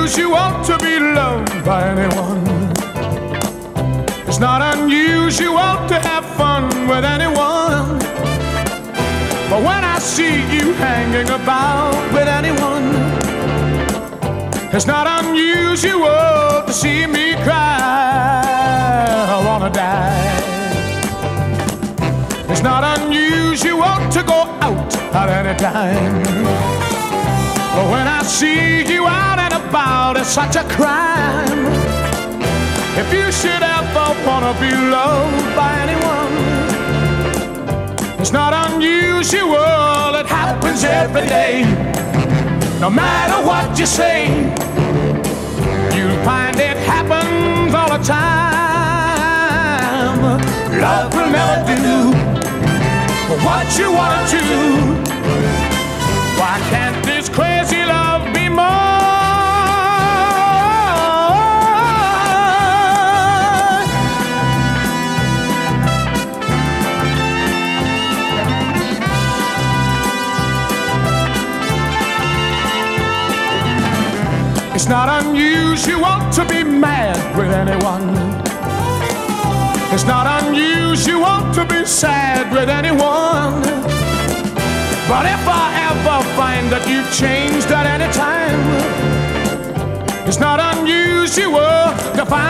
unusual to be loved by anyone. It's not unusual to have fun with anyone. But when I see you hanging about with anyone, it's not unusual to see me cry. I wanna die. It's not unusual to go out at any time. But when I see you out and about, it's such a crime. If you should ever wanna be loved by anyone, it's not unusual, it happens every day. No matter what you say, you'll find it happens all the time. Love will never do what you wanna do. Why can't this crazy love be more? It's not unusual to be mad with anyone. It's not unusual to be sad with anyone. But if I ever find that you've changed at any time, it's not unusual to find